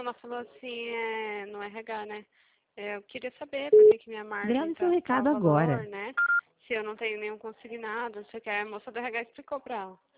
ela falou assim, no RH, né? Eu queria saber por que minha margem Grave seu tá recado tal valor, agora. né? Se eu não tenho nenhum consignado, não sei o que. A moça do RH explicou pra ela.